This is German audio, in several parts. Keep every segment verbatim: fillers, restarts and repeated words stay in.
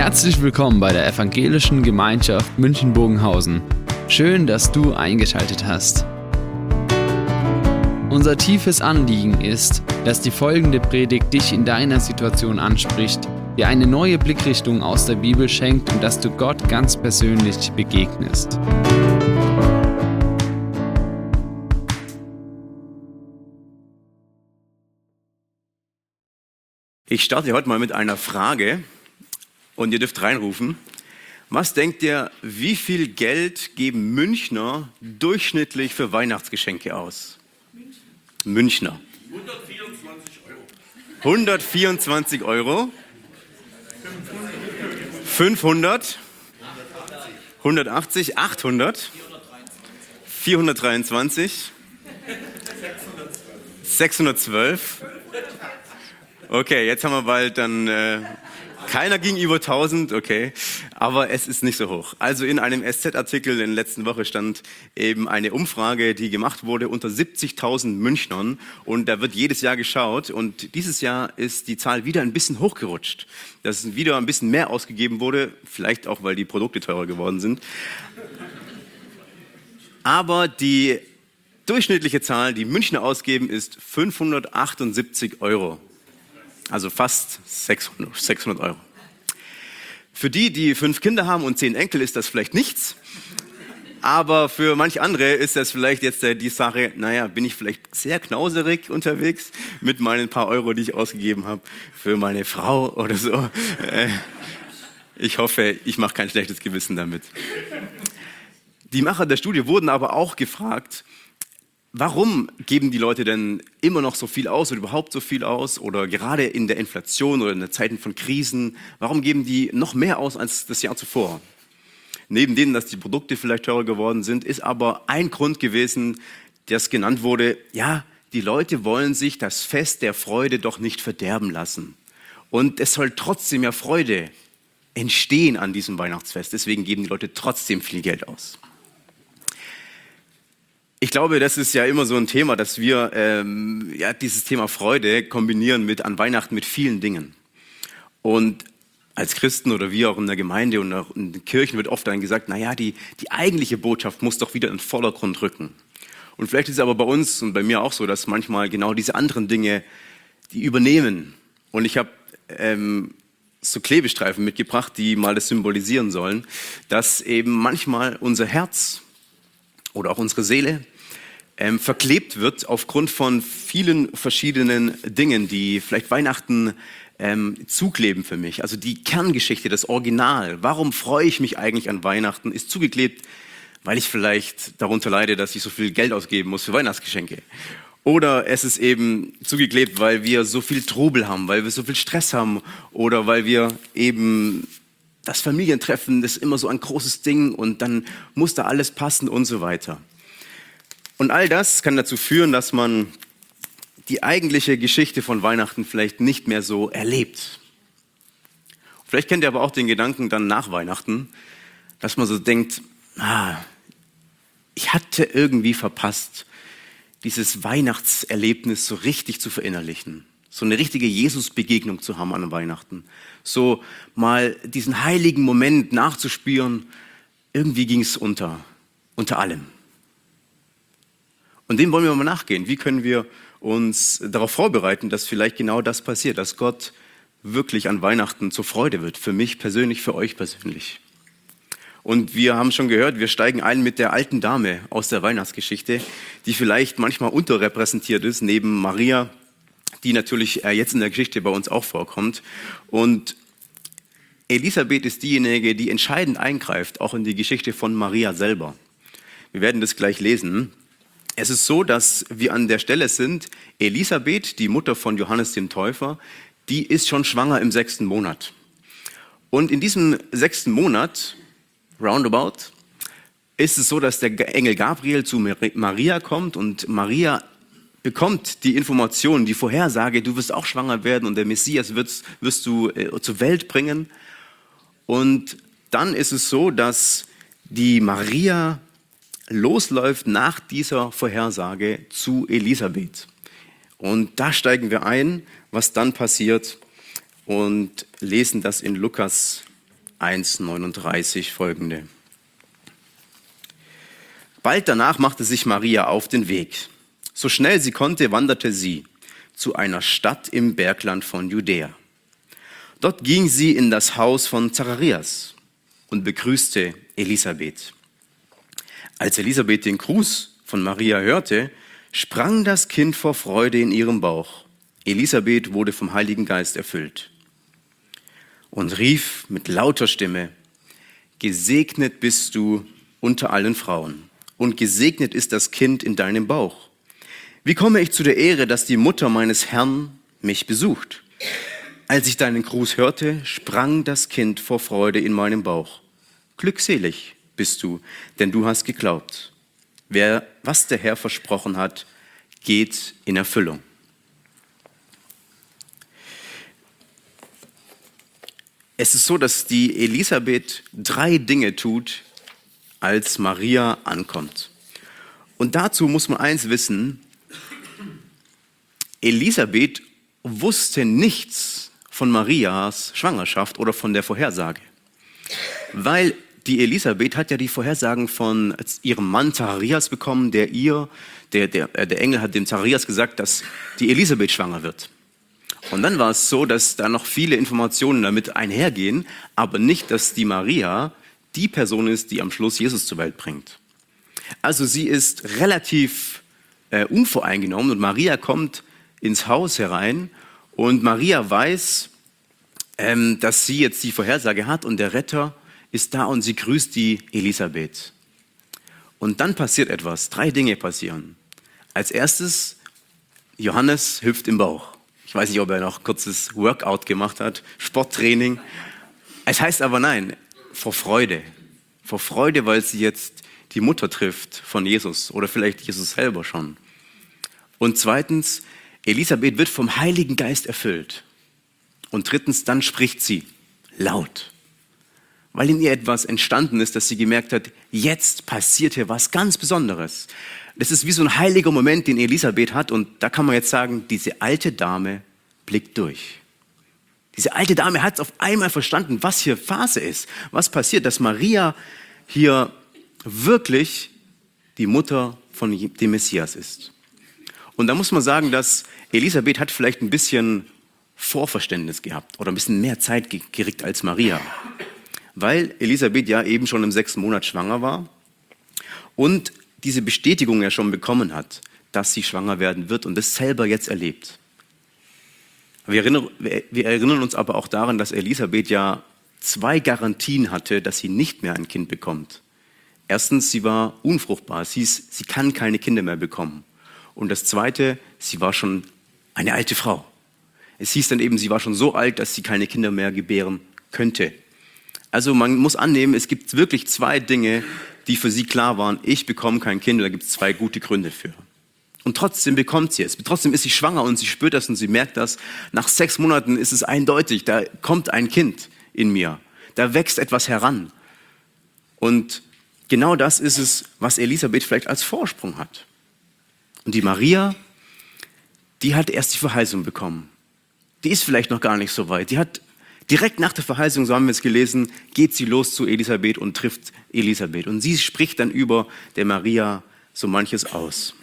Herzlich willkommen bei der Evangelischen Gemeinschaft München-Bogenhausen. Schön, dass du eingeschaltet hast. Unser tiefes Anliegen ist, dass die folgende Predigt dich in deiner Situation anspricht, dir eine neue Blickrichtung aus der Bibel schenkt und dass du Gott ganz persönlich begegnest. Ich starte heute mal mit einer Frage und ihr dürft reinrufen. Was denkt ihr, wie viel Geld geben Münchner durchschnittlich für Weihnachtsgeschenke aus? Münchner. hundertvierundzwanzig Euro. hundertvierundzwanzig Euro. fünfhundert. hundertachtzig. achthundert. vierhundertdreiundzwanzig. sechshundertzwölf. Okay, jetzt haben wir bald dann, äh, keiner ging über tausend, okay, aber es ist nicht so hoch. Also in einem S Z-Artikel in der letzten Woche stand eben eine Umfrage, die gemacht wurde unter siebzigtausend Münchnern und da wird jedes Jahr geschaut und dieses Jahr ist die Zahl wieder ein bisschen hochgerutscht, dass wieder ein bisschen mehr ausgegeben wurde, vielleicht auch, weil die Produkte teurer geworden sind. Aber die durchschnittliche Zahl, die Münchner ausgeben, ist fünfhundertachtundsiebzig Euro. Also fast sechshundert Euro. Für die, die fünf Kinder haben und zehn Enkel, ist das vielleicht nichts. Aber für manch andere ist das vielleicht jetzt die Sache, naja, bin ich vielleicht sehr knauserig unterwegs mit meinen paar Euro, die ich ausgegeben habe für meine Frau oder so. Ich hoffe, ich mache kein schlechtes Gewissen damit. Die Macher der Studie wurden aber auch gefragt, warum geben die Leute denn immer noch so viel aus oder überhaupt so viel aus oder gerade in der Inflation oder in den Zeiten von Krisen, warum geben die noch mehr aus als das Jahr zuvor? Neben denen, dass die Produkte vielleicht teurer geworden sind, ist aber ein Grund gewesen, das genannt wurde, ja, die Leute wollen sich das Fest der Freude doch nicht verderben lassen. Und es soll trotzdem ja Freude entstehen an diesem Weihnachtsfest, deswegen geben die Leute trotzdem viel Geld aus. Ich glaube, das ist ja immer so ein Thema, dass wir ähm, ja, dieses Thema Freude kombinieren mit an Weihnachten mit vielen Dingen. Und als Christen oder wir auch in der Gemeinde und auch in den Kirchen wird oft dann gesagt, naja, die, die eigentliche Botschaft muss doch wieder in den Vordergrund rücken. Und vielleicht ist es aber bei uns und bei mir auch so, dass manchmal genau diese anderen Dinge, die übernehmen. Und ich habe ähm, so Klebestreifen mitgebracht, die mal das symbolisieren sollen, dass eben manchmal unser Herz oder auch unsere Seele ähm, verklebt wird aufgrund von vielen verschiedenen Dingen, die vielleicht Weihnachten ähm, zukleben für mich. Also die Kerngeschichte, das Original. Warum freue ich mich eigentlich an Weihnachten? Ist zugeklebt, weil ich vielleicht darunter leide, dass ich so viel Geld ausgeben muss für Weihnachtsgeschenke. Oder es ist eben zugeklebt, weil wir so viel Trubel haben, weil wir so viel Stress haben oder weil wir eben das Familientreffen, das ist immer so ein großes Ding und dann muss da alles passen und so weiter. Und all das kann dazu führen, dass man die eigentliche Geschichte von Weihnachten vielleicht nicht mehr so erlebt. Vielleicht kennt ihr aber auch den Gedanken dann nach Weihnachten, dass man so denkt, ah, ich hatte irgendwie verpasst, dieses Weihnachtserlebnis so richtig zu verinnerlichen. So eine richtige Jesus-Begegnung zu haben an Weihnachten. So mal diesen heiligen Moment nachzuspüren, irgendwie ging es unter, unter allem. Und dem wollen wir mal nachgehen. Wie können wir uns darauf vorbereiten, dass vielleicht genau das passiert, dass Gott wirklich an Weihnachten zur Freude wird, für mich persönlich, für euch persönlich. Und wir haben schon gehört, wir steigen ein mit der alten Dame aus der Weihnachtsgeschichte, die vielleicht manchmal unterrepräsentiert ist, neben Maria, die natürlich jetzt in der Geschichte bei uns auch vorkommt. Und Elisabeth ist diejenige, die entscheidend eingreift, auch in die Geschichte von Maria selber. Wir werden das gleich lesen. Es ist so, dass wir an der Stelle sind, Elisabeth, die Mutter von Johannes dem Täufer, die ist schon schwanger im sechsten Monat. Und in diesem sechsten Monat, roundabout, ist es so, dass der Engel Gabriel zu Maria kommt und Maria bekommt die Information, die Vorhersage, du wirst auch schwanger werden und der Messias wirst, wirst du äh, zur Welt bringen. Und dann ist es so, dass die Maria losläuft nach dieser Vorhersage zu Elisabeth. Und da steigen wir ein, was dann passiert und lesen das in Lukas eins neununddreißig folgende. Bald danach machte sich Maria auf den Weg. So schnell sie konnte, wanderte sie zu einer Stadt im Bergland von Judäa. Dort ging sie in das Haus von Zacharias und begrüßte Elisabeth. Als Elisabeth den Gruß von Maria hörte, sprang das Kind vor Freude in ihrem Bauch. Elisabeth wurde vom Heiligen Geist erfüllt und rief mit lauter Stimme: Gesegnet bist du unter allen Frauen und gesegnet ist das Kind in deinem Bauch. Wie komme ich zu der Ehre, dass die Mutter meines Herrn mich besucht? Als ich deinen Gruß hörte, sprang das Kind vor Freude in meinem Bauch. Glückselig bist du, denn du hast geglaubt. Wer, was der Herr versprochen hat, geht in Erfüllung. Es ist so, dass die Elisabeth drei Dinge tut, als Maria ankommt. Und dazu muss man eins wissen: Elisabeth wusste nichts von Marias Schwangerschaft oder von der Vorhersage. Weil die Elisabeth hat ja die Vorhersagen von ihrem Mann Zacharias bekommen, der ihr, der, der, der Engel hat dem Zacharias gesagt, dass die Elisabeth schwanger wird. Und dann war es so, dass da noch viele Informationen damit einhergehen, aber nicht, dass die Maria die Person ist, die am Schluss Jesus zur Welt bringt. Also sie ist relativ äh, unvoreingenommen und Maria kommt ins Haus herein und Maria weiß, ähm, dass sie jetzt die Vorhersage hat und der Retter ist da und sie grüßt die Elisabeth. Und dann passiert etwas, drei Dinge passieren. Als erstes, Johannes hüpft im Bauch. Ich weiß nicht, ob er noch ein kurzes Workout gemacht hat, Sporttraining. Es heißt aber nein, vor Freude. Vor Freude, weil sie jetzt die Mutter trifft von Jesus oder vielleicht Jesus selber schon. Und zweitens, Elisabeth wird vom Heiligen Geist erfüllt. Und drittens, dann spricht sie laut. Weil in ihr etwas entstanden ist, dass sie gemerkt hat, jetzt passiert hier was ganz Besonderes. Das ist wie so ein heiliger Moment, den Elisabeth hat. Und da kann man jetzt sagen, diese alte Dame blickt durch. Diese alte Dame hat auf einmal verstanden, was hier Phase ist, was passiert, dass Maria hier wirklich die Mutter von dem Messias ist. Und da muss man sagen, dass Elisabeth hat vielleicht ein bisschen Vorverständnis gehabt oder ein bisschen mehr Zeit gekriegt als Maria, weil Elisabeth ja eben schon im sechsten Monat schwanger war und diese Bestätigung ja schon bekommen hat, dass sie schwanger werden wird und das selber jetzt erlebt. Wir erinnern, wir erinnern uns aber auch daran, dass Elisabeth ja zwei Garantien hatte, dass sie nicht mehr ein Kind bekommt. Erstens, sie war unfruchtbar, es hieß, sie kann keine Kinder mehr bekommen. Und das Zweite, sie war schon eine alte Frau. Es hieß dann eben, sie war schon so alt, dass sie keine Kinder mehr gebären könnte. Also man muss annehmen, es gibt wirklich zwei Dinge, die für sie klar waren, ich bekomme kein Kind, da gibt es zwei gute Gründe für. Und trotzdem bekommt sie es. Trotzdem ist sie schwanger und sie spürt das und sie merkt das. Nach sechs Monaten ist es eindeutig, da kommt ein Kind in mir. Da wächst etwas heran. Und genau das ist es, was Elisabeth vielleicht als Vorsprung hat. Und die Maria, die hat erst die Verheißung bekommen. Die ist vielleicht noch gar nicht so weit. Die hat direkt nach der Verheißung, so haben wir es gelesen, geht sie los zu Elisabeth und trifft Elisabeth. Und sie spricht dann über der Maria so manches aus.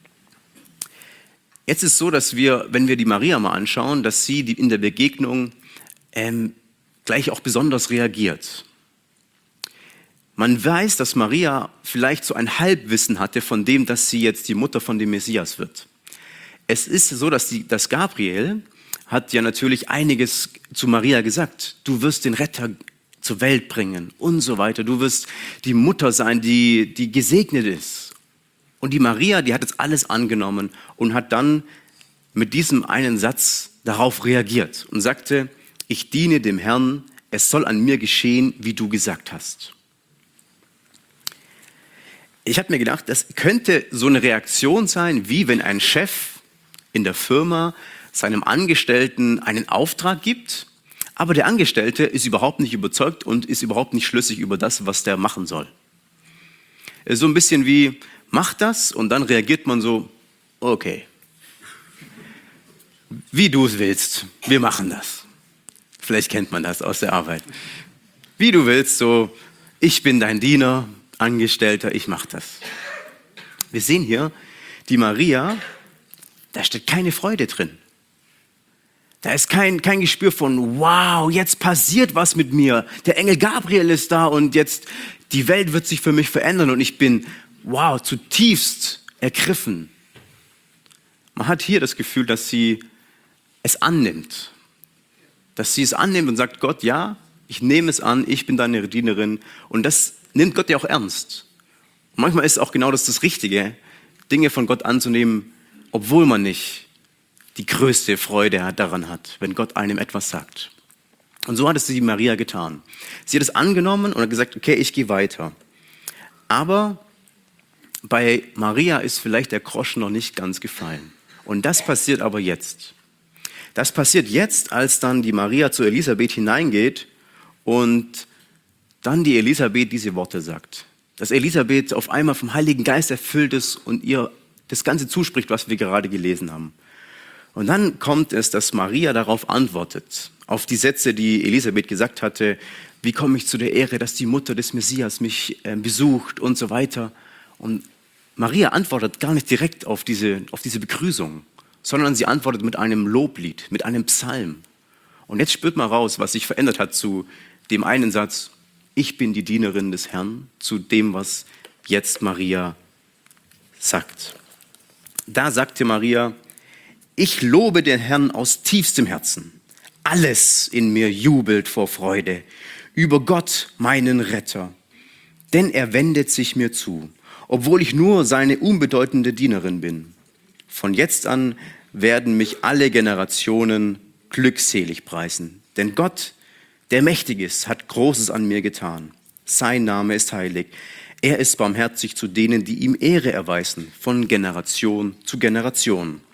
Jetzt ist es so, dass wir, wenn wir die Maria mal anschauen, dass sie in der Begegnung ähm, gleich auch besonders reagiert. Man weiß, dass Maria vielleicht so ein Halbwissen hatte von dem, dass sie jetzt die Mutter von dem Messias wird. Es ist so, dass, die, dass Gabriel hat ja natürlich einiges zu Maria gesagt. Du wirst den Retter zur Welt bringen und so weiter. Du wirst die Mutter sein, die, die gesegnet ist. Und die Maria, die hat jetzt alles angenommen und hat dann mit diesem einen Satz darauf reagiert und sagte, ich diene dem Herrn, es soll an mir geschehen, wie du gesagt hast. Ich habe mir gedacht, das könnte so eine Reaktion sein, wie wenn ein Chef in der Firma seinem Angestellten einen Auftrag gibt, aber der Angestellte ist überhaupt nicht überzeugt und ist überhaupt nicht schlüssig über das, was der machen soll. So ein bisschen wie, mach das und dann reagiert man so, okay, wie du es willst, wir machen das. Vielleicht kennt man das aus der Arbeit. wie du willst, so, ich bin dein Diener, Angestellter, ich mach das. Wir sehen hier, die Maria, da steht keine Freude drin. Da ist kein, kein Gespür von, wow, jetzt passiert was mit mir. Der Engel Gabriel ist da und jetzt, die Welt wird sich für mich verändern und ich bin, wow, zutiefst ergriffen. Man hat hier das Gefühl, dass sie es annimmt. Dass sie es annimmt und sagt, Gott, ja, ich nehme es an, ich bin deine Dienerin. Und das nimmt Gott ja auch ernst. Und manchmal ist auch genau das das Richtige, Dinge von Gott anzunehmen, obwohl man nicht die größte Freude daran hat, wenn Gott einem etwas sagt. Und so hat es die Maria getan. Sie hat es angenommen und hat gesagt, okay, ich gehe weiter. Aber bei Maria ist vielleicht der Groschen noch nicht ganz gefallen. Und das passiert aber jetzt. Das passiert jetzt, als dann die Maria zu Elisabeth hineingeht und dann die Elisabeth diese Worte sagt. Dass Elisabeth auf einmal vom Heiligen Geist erfüllt ist und ihr das Ganze zuspricht, was wir gerade gelesen haben. Und dann kommt es, dass Maria darauf antwortet, auf die Sätze, die Elisabeth gesagt hatte, wie komme ich zu der Ehre, dass die Mutter des Messias mich äh, besucht und so weiter. Und Maria antwortet gar nicht direkt auf diese, auf diese Begrüßung, sondern sie antwortet mit einem Loblied, mit einem Psalm. Und jetzt spürt man raus, was sich verändert hat zu dem einen Satz, ich bin die Dienerin des Herrn, zu dem, was jetzt Maria sagt. Da sagte Maria, ich lobe den Herrn aus tiefstem Herzen. Alles in mir jubelt vor Freude über Gott, meinen Retter. Denn er wendet sich mir zu, obwohl ich nur seine unbedeutende Dienerin bin. Von jetzt an werden mich alle Generationen glückselig preisen. Denn Gott, der mächtig ist, hat Großes an mir getan. Sein Name ist heilig. Er ist barmherzig zu denen, die ihm Ehre erweisen, von Generation zu Generation.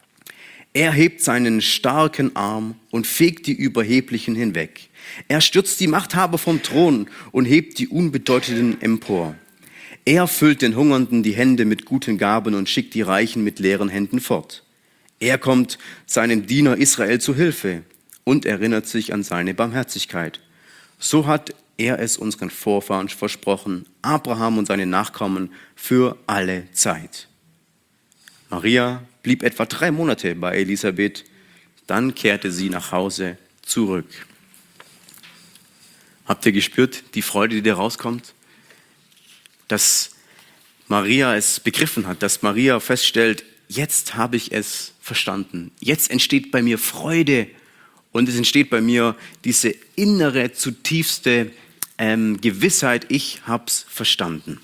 Er hebt seinen starken Arm und fegt die Überheblichen hinweg. Er stürzt die Machthaber vom Thron und hebt die Unbedeutenden empor. Er füllt den Hungernden die Hände mit guten Gaben und schickt die Reichen mit leeren Händen fort. Er kommt seinem Diener Israel zu Hilfe und erinnert sich an seine Barmherzigkeit. So hat er es unseren Vorfahren versprochen, Abraham und seine Nachkommen für alle Zeit. Maria blieb etwa drei Monate bei Elisabeth, dann kehrte sie nach Hause zurück. Habt ihr gespürt, die Freude, die da rauskommt? Dass Maria es begriffen hat, dass Maria feststellt, jetzt habe ich es verstanden. Jetzt entsteht bei mir Freude und es entsteht bei mir diese innere, zutiefste ähm, Gewissheit, ich habe es verstanden.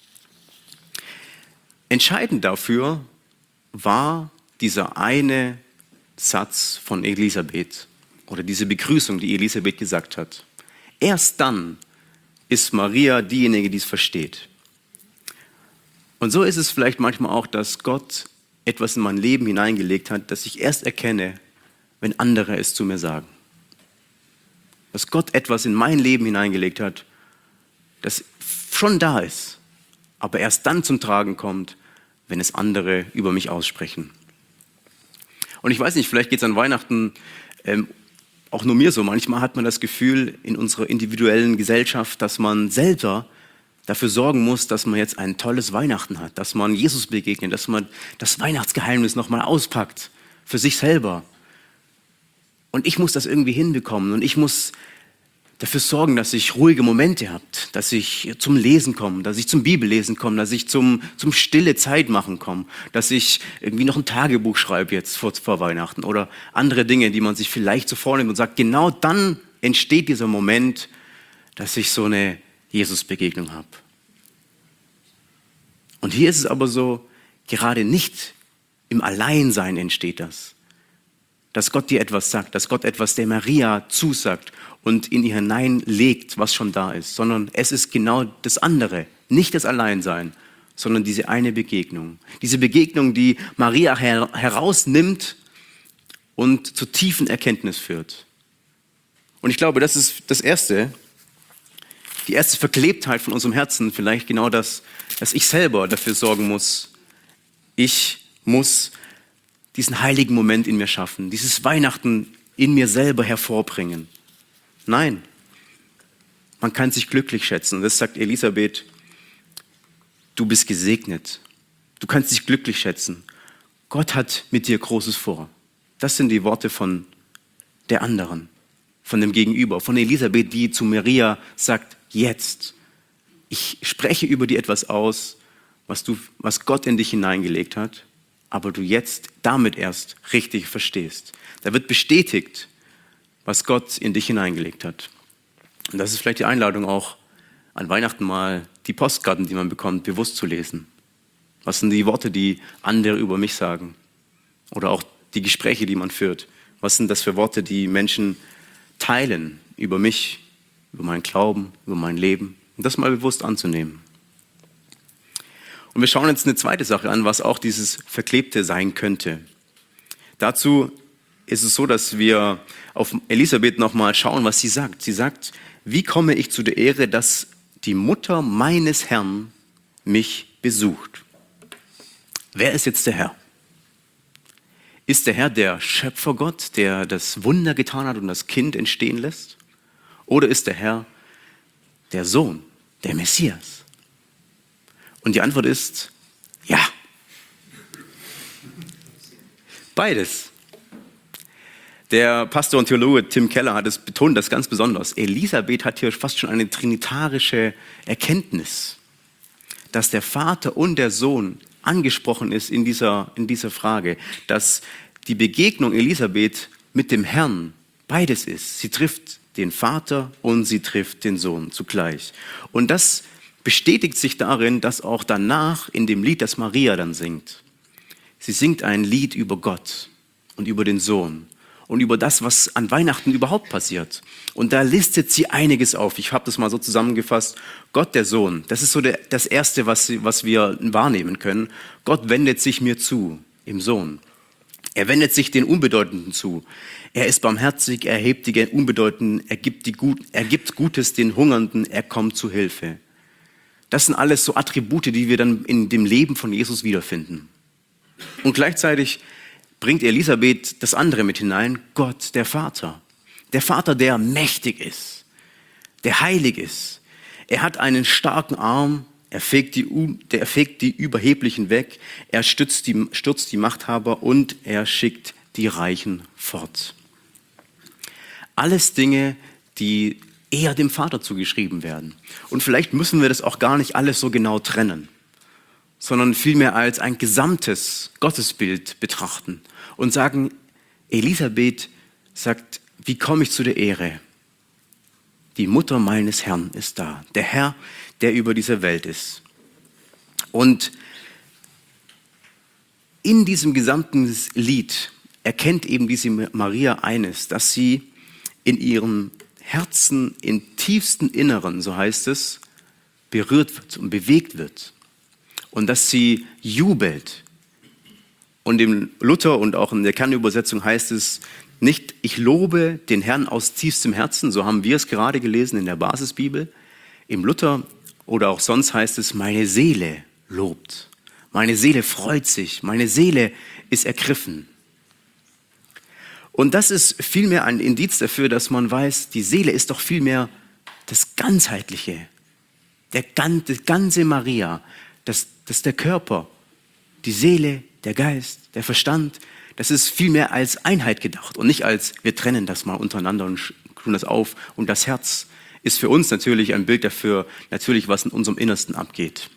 Entscheidend dafür war dieser eine Satz von Elisabeth oder diese Begrüßung, die Elisabeth gesagt hat. Erst dann ist Maria diejenige, die es versteht. Und so ist es vielleicht manchmal auch, dass Gott etwas in mein Leben hineingelegt hat, das ich erst erkenne, wenn andere es zu mir sagen. Dass Gott etwas in mein Leben hineingelegt hat, das schon da ist, aber erst dann zum Tragen kommt, wenn es andere über mich aussprechen. Und ich weiß nicht, vielleicht geht es an Weihnachten ähm, auch nur mir so. Manchmal hat man das Gefühl in unserer individuellen Gesellschaft, dass man selber dafür sorgen muss, dass man jetzt ein tolles Weihnachten hat, dass man Jesus begegnet, dass man das Weihnachtsgeheimnis nochmal auspackt für sich selber. Und ich muss das irgendwie hinbekommen und ich muss dafür sorgen, dass ich ruhige Momente habe, dass ich zum Lesen komme, dass ich zum Bibellesen komme, dass ich zum, zum stille Zeit machen komme, dass ich irgendwie noch ein Tagebuch schreibe jetzt vor, vor Weihnachten oder andere Dinge, die man sich vielleicht so vornimmt und sagt, genau dann entsteht dieser Moment, dass ich so eine Jesus-Begegnung habe. Und hier ist es aber so, gerade nicht im Alleinsein entsteht das. Dass Gott dir etwas sagt, dass Gott etwas der Maria zusagt und in ihr hineinlegt, was schon da ist, sondern es ist genau das andere, nicht das Alleinsein, sondern diese eine Begegnung. Diese Begegnung, die Maria her- herausnimmt und zur tiefen Erkenntnis führt. Und ich glaube, das ist das Erste, die erste Verklebtheit von unserem Herzen, vielleicht genau das, dass ich selber dafür sorgen muss, ich muss diesen heiligen Moment in mir schaffen, dieses Weihnachten in mir selber hervorbringen. Nein, man kann sich glücklich schätzen. Das sagt Elisabeth, du bist gesegnet. Du kannst dich glücklich schätzen. Gott hat mit dir Großes vor. Das sind die Worte von der anderen, von dem Gegenüber, von Elisabeth, die zu Maria sagt, jetzt, ich spreche über dir etwas aus, was, du, was Gott in dich hineingelegt hat, aber du jetzt damit erst richtig verstehst. Da wird bestätigt, was Gott in dich hineingelegt hat. Und das ist vielleicht die Einladung auch, an Weihnachten mal die Postkarten, die man bekommt, bewusst zu lesen. Was sind die Worte, die andere über mich sagen? Oder auch die Gespräche, die man führt. Was sind das für Worte, die Menschen teilen über mich, über meinen Glauben, über mein Leben? Und das mal bewusst anzunehmen. Und wir schauen jetzt eine zweite Sache an, was auch dieses Verklebte sein könnte. Dazu ist es so, dass wir auf Elisabeth nochmal schauen, was sie sagt. Sie sagt, wie komme ich zu der Ehre, dass die Mutter meines Herrn mich besucht? Wer ist jetzt der Herr? Ist der Herr der Schöpfergott, der das Wunder getan hat und das Kind entstehen lässt? Oder ist der Herr der Sohn, der Messias? Und die Antwort ist, ja. Beides. Der Pastor und Theologe Tim Keller hat es betont, das ganz besonders. Elisabeth hat hier fast schon eine trinitarische Erkenntnis, dass der Vater und der Sohn angesprochen ist in dieser, in dieser Frage, dass die Begegnung Elisabeth mit dem Herrn beides ist. Sie trifft den Vater und sie trifft den Sohn zugleich. Und das bestätigt sich darin, dass auch danach in dem Lied, das Maria dann singt, sie singt ein Lied über Gott und über den Sohn und über das, was an Weihnachten überhaupt passiert. Und da listet sie einiges auf. Ich habe das mal so zusammengefasst. Gott, der Sohn, das ist so der, das Erste, was, was wir wahrnehmen können. Gott wendet sich mir zu, im Sohn. Er wendet sich den Unbedeutenden zu. Er ist barmherzig, er hebt die Unbedeutenden, er gibt, die Gut, er gibt Gutes den Hungernden, er kommt zu Hilfe. Das sind alles so Attribute, die wir dann in dem Leben von Jesus wiederfinden. Und gleichzeitig bringt Elisabeth das andere mit hinein, Gott, der Vater. Der Vater, der mächtig ist, der heilig ist. Er hat einen starken Arm, er fegt die, er fegt die Überheblichen weg, er stützt die, stürzt die Machthaber und er schickt die Reichen fort. Alles Dinge, die eher dem Vater zugeschrieben werden. Und vielleicht müssen wir das auch gar nicht alles so genau trennen, sondern vielmehr als ein gesamtes Gottesbild betrachten und sagen, Elisabeth sagt, wie komme ich zu der Ehre? Die Mutter meines Herrn ist da, der Herr, der über dieser Welt ist. Und in diesem gesamten Lied erkennt eben diese Maria eines, dass sie in ihrem Herzen, im tiefsten Inneren, so heißt es, berührt wird und bewegt wird. Und dass sie jubelt. Und im Luther und auch in der Kernübersetzung heißt es nicht, ich lobe den Herrn aus tiefstem Herzen, so haben wir es gerade gelesen in der Basisbibel. Im Luther oder auch sonst heißt es, meine Seele lobt. Meine Seele freut sich, meine Seele ist ergriffen. Und das ist vielmehr ein Indiz dafür, dass man weiß, die Seele ist doch vielmehr das Ganzheitliche. Der, die ganze Maria, das, das ist der Körper, die Seele, der Geist, der Verstand. Das ist vielmehr als Einheit gedacht und nicht als, wir trennen das mal untereinander und tun das auf. Und das Herz ist für uns natürlich ein Bild dafür, natürlich was in unserem Innersten abgeht.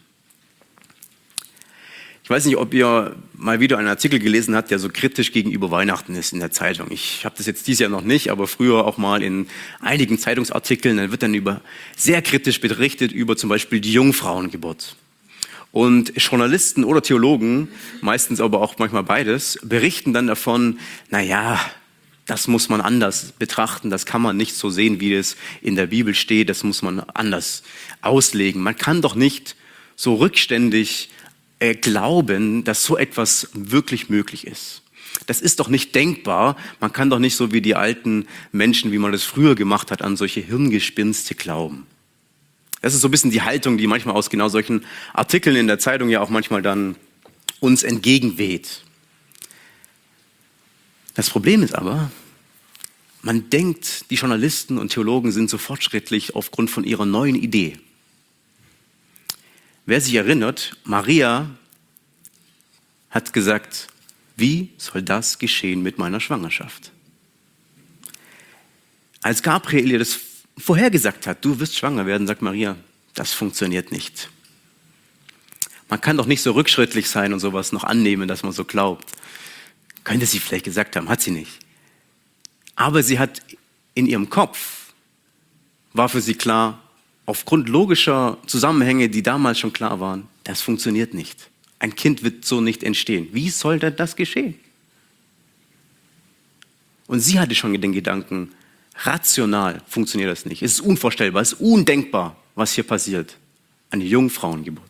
Ich weiß nicht, ob ihr mal wieder einen Artikel gelesen habt, der so kritisch gegenüber Weihnachten ist in der Zeitung. Ich habe das jetzt dieses Jahr noch nicht, aber früher auch mal in einigen Zeitungsartikeln. Da wird dann über, sehr kritisch berichtet über zum Beispiel die Jungfrauengeburt. Und Journalisten oder Theologen, meistens aber auch manchmal beides, berichten dann davon, naja, das muss man anders betrachten, das kann man nicht so sehen, wie es in der Bibel steht, das muss man anders auslegen. Man kann doch nicht so rückständig äh, glauben, dass so etwas wirklich möglich ist. Das ist doch nicht denkbar, man kann doch nicht so wie die alten Menschen, wie man das früher gemacht hat, an solche Hirngespinste glauben. Das ist so ein bisschen die Haltung, die manchmal aus genau solchen Artikeln in der Zeitung ja auch manchmal dann uns entgegenweht. Das Problem ist aber, man denkt, die Journalisten und Theologen sind so fortschrittlich aufgrund von ihrer neuen Idee. Wer sich erinnert, Maria hat gesagt, wie soll das geschehen mit meiner Schwangerschaft? Als Gabriel ihr das vorhergesagt hat, du wirst schwanger werden, sagt Maria, das funktioniert nicht. Man kann doch nicht so rückschrittlich sein und sowas noch annehmen, dass man so glaubt. Könnte sie vielleicht gesagt haben, hat sie nicht. Aber sie hat in ihrem Kopf, war für sie klar, aufgrund logischer Zusammenhänge, die damals schon klar waren, das funktioniert nicht. Ein Kind wird so nicht entstehen. Wie soll denn das geschehen? Und sie hatte schon den Gedanken, rational funktioniert das nicht. Es ist unvorstellbar, es ist undenkbar, was hier passiert. Eine Jungfrauengeburt.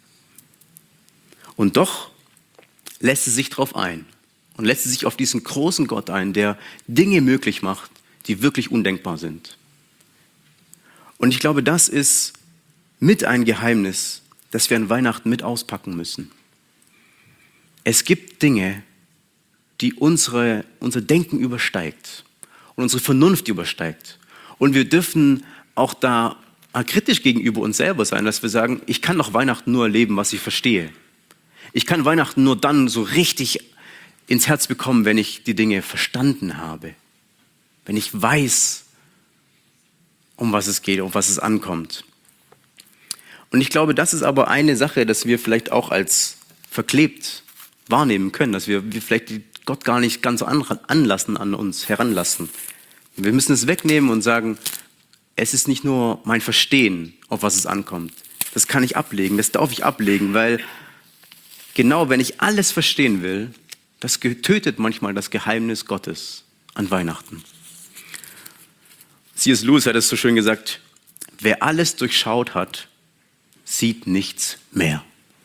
Und doch lässt sie sich darauf ein und lässt sie sich auf diesen großen Gott ein, der Dinge möglich macht, die wirklich undenkbar sind. Und ich glaube, das ist mit ein Geheimnis, das wir an Weihnachten mit auspacken müssen. Es gibt Dinge, die unsere, unser Denken übersteigt und unsere Vernunft übersteigt. Und wir dürfen auch da kritisch gegenüber uns selber sein, dass wir sagen, ich kann doch Weihnachten nur erleben, was ich verstehe. Ich kann Weihnachten nur dann so richtig ins Herz bekommen, wenn ich die Dinge verstanden habe. Wenn ich weiß, um was es geht, um was es ankommt. Und ich glaube, das ist aber eine Sache, dass wir vielleicht auch als verklebt wahrnehmen können, dass wir, wir vielleicht Gott gar nicht ganz so anlassen, an uns heranlassen. Wir müssen es wegnehmen und sagen, es ist nicht nur mein Verstehen, auf was es ankommt. Das kann ich ablegen, das darf ich ablegen, weil genau wenn ich alles verstehen will, das tötet manchmal das Geheimnis Gottes an Weihnachten. C S Lewis hat es so schön gesagt, wer alles durchschaut hat, sieht nichts mehr.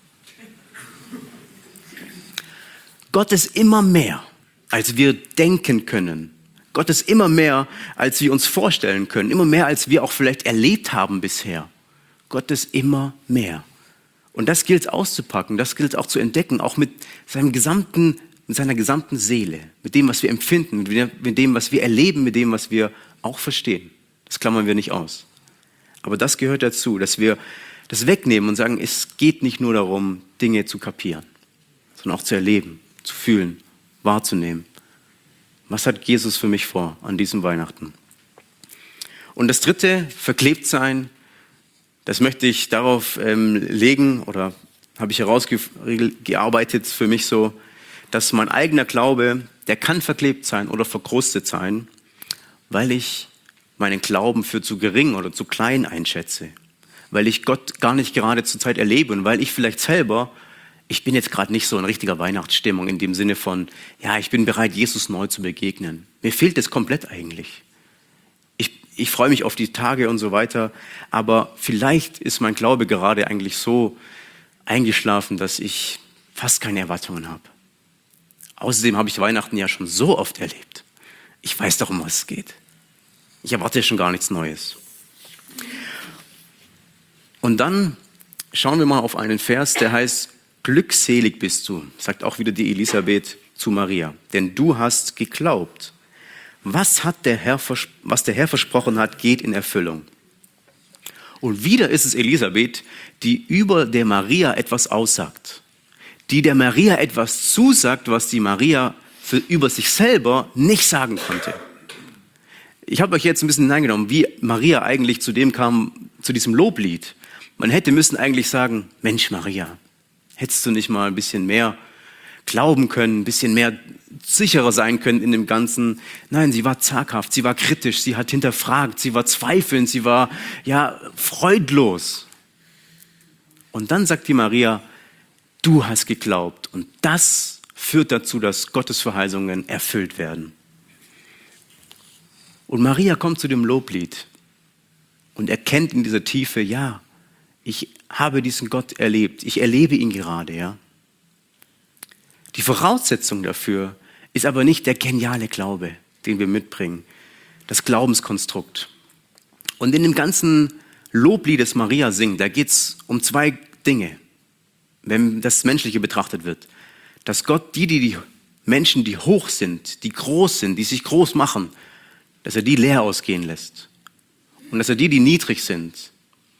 Gott ist immer mehr, als wir denken können. Gott ist immer mehr, als wir uns vorstellen können. Immer mehr, als wir auch vielleicht erlebt haben bisher. Gott ist immer mehr. Und das gilt es auszupacken, das gilt auch zu entdecken, auch mit seinem gesamten, mit seiner gesamten Seele, mit dem, was wir empfinden, mit dem, was wir erleben, mit dem, was wir auch verstehen. Das klammern wir nicht aus. Aber das gehört dazu, dass wir das wegnehmen und sagen, es geht nicht nur darum, Dinge zu kapieren, sondern auch zu erleben, zu fühlen, wahrzunehmen. Was hat Jesus für mich vor an diesem Weihnachten? Und das dritte, verklebt sein, das möchte ich darauf ähm, legen oder habe ich herausgearbeitet für mich so, dass mein eigener Glaube, der kann verklebt sein oder verkrustet sein, weil ich meinen Glauben für zu gering oder zu klein einschätze, weil ich Gott gar nicht gerade zur Zeit erlebe und weil ich vielleicht selber, ich bin jetzt gerade nicht so in richtiger Weihnachtsstimmung in dem Sinne von, ja, ich bin bereit, Jesus neu zu begegnen. Mir fehlt es komplett eigentlich. Ich, ich freue mich auf die Tage und so weiter, aber vielleicht ist mein Glaube gerade eigentlich so eingeschlafen, dass ich fast keine Erwartungen habe. Außerdem habe ich Weihnachten ja schon so oft erlebt. Ich weiß doch, um was es geht. Ich erwarte schon gar nichts Neues. Und dann schauen wir mal auf einen Vers, der heißt, glückselig bist du, sagt auch wieder die Elisabeth zu Maria, denn du hast geglaubt. Was hat der Herr, was der Herr versprochen hat, geht in Erfüllung. Und wieder ist es Elisabeth, die über der Maria etwas aussagt, die der Maria etwas zusagt, was die Maria für, über sich selber nicht sagen konnte. Ich habe euch jetzt ein bisschen hineingenommen, wie Maria eigentlich zu dem kam, zu diesem Loblied. Man hätte müssen eigentlich sagen, Mensch Maria, hättest du nicht mal ein bisschen mehr glauben können, ein bisschen mehr sicherer sein können in dem Ganzen. Nein, sie war zaghaft, sie war kritisch, sie hat hinterfragt, sie war zweifelnd, sie war ja freudlos. Und dann sagt die Maria, du hast geglaubt und das führt dazu, dass Gottes Verheißungen erfüllt werden. Und Maria kommt zu dem Loblied und erkennt in dieser Tiefe, ja, ich habe diesen Gott erlebt, ich erlebe ihn gerade, ja. Die Voraussetzung dafür ist aber nicht der geniale Glaube, den wir mitbringen, das Glaubenskonstrukt. Und in dem ganzen Loblied, das Maria singt, da geht es um zwei Dinge, wenn das Menschliche betrachtet wird. Dass Gott die, die, die Menschen, die hoch sind, die groß sind, die sich groß machen, dass er die leer ausgehen lässt und dass er die, die niedrig sind,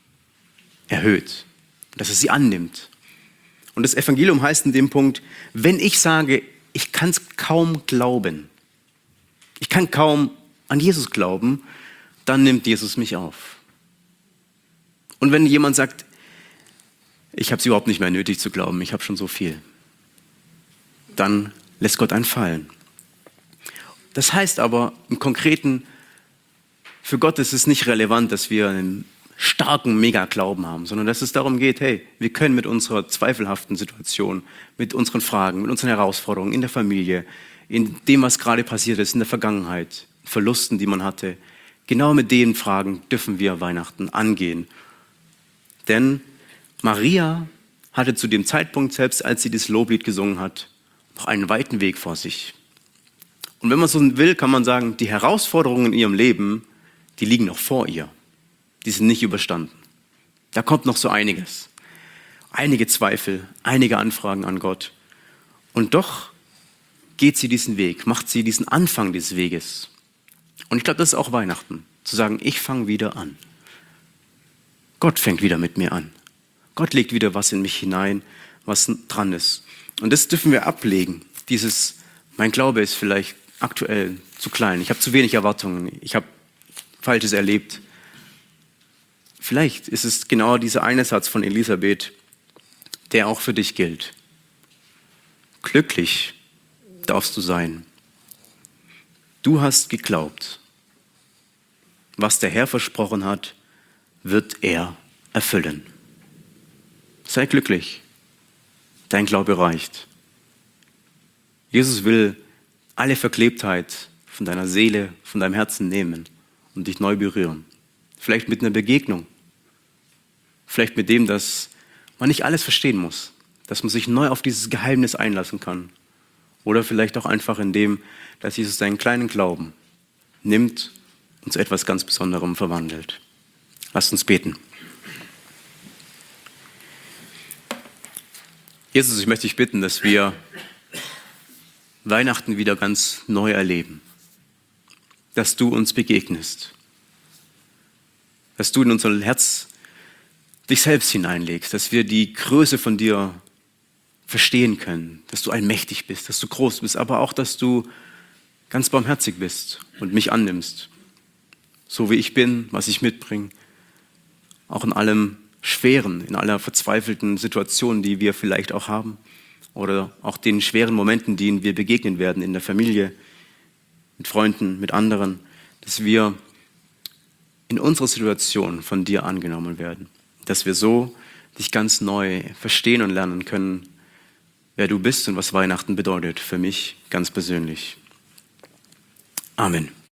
erhöht, dass er sie annimmt. Und das Evangelium heißt in dem Punkt, wenn ich sage, ich kann es kaum glauben, ich kann kaum an Jesus glauben, dann nimmt Jesus mich auf. Und wenn jemand sagt, ich habe es überhaupt nicht mehr nötig zu glauben, ich habe schon so viel, dann lässt Gott einen fallen. Das heißt aber im Konkreten, für Gott ist es nicht relevant, dass wir einen starken Mega-Glauben haben, sondern dass es darum geht, hey, wir können mit unserer zweifelhaften Situation, mit unseren Fragen, mit unseren Herausforderungen in der Familie, in dem, was gerade passiert ist, in der Vergangenheit, Verlusten, die man hatte, genau mit den Fragen dürfen wir Weihnachten angehen. Denn Maria hatte zu dem Zeitpunkt, selbst als sie das Loblied gesungen hat, noch einen weiten Weg vor sich. Und wenn man so will, kann man sagen, die Herausforderungen in ihrem Leben, die liegen noch vor ihr. Die sind nicht überstanden. Da kommt noch so einiges. Einige Zweifel, einige Anfragen an Gott. Und doch geht sie diesen Weg, macht sie diesen Anfang des Weges. Und ich glaube, das ist auch Weihnachten, zu sagen, ich fange wieder an. Gott fängt wieder mit mir an. Gott legt wieder was in mich hinein, was dran ist. Und das dürfen wir ablegen. Dieses, mein Glaube ist vielleicht aktuell zu klein. Ich habe zu wenig Erwartungen. Ich habe Falsches erlebt. Vielleicht ist es genau dieser eine Satz von Elisabeth, der auch für dich gilt. Glücklich darfst du sein. Du hast geglaubt. Was der Herr versprochen hat, wird er erfüllen. Sei glücklich. Dein Glaube reicht. Jesus will alle Verklebtheit von deiner Seele, von deinem Herzen nehmen und dich neu berühren. Vielleicht mit einer Begegnung. Vielleicht mit dem, dass man nicht alles verstehen muss. Dass man sich neu auf dieses Geheimnis einlassen kann. Oder vielleicht auch einfach in dem, dass Jesus seinen kleinen Glauben nimmt und zu etwas ganz Besonderem verwandelt. Lasst uns beten. Jesus, ich möchte dich bitten, dass wir Weihnachten wieder ganz neu erleben. Dass du uns begegnest. Dass du in unser Herz dich selbst hineinlegst. Dass wir die Größe von dir verstehen können. Dass du allmächtig bist, dass du groß bist, aber auch, dass du ganz barmherzig bist und mich annimmst. So wie ich bin, was ich mitbringe. Auch in allem Schweren, in aller verzweifelten Situationen, die wir vielleicht auch haben. Oder auch den schweren Momenten, denen wir begegnen werden in der Familie, mit Freunden, mit anderen. Dass wir in unserer Situation von dir angenommen werden. Dass wir so dich ganz neu verstehen und lernen können, wer du bist und was Weihnachten bedeutet für mich ganz persönlich. Amen.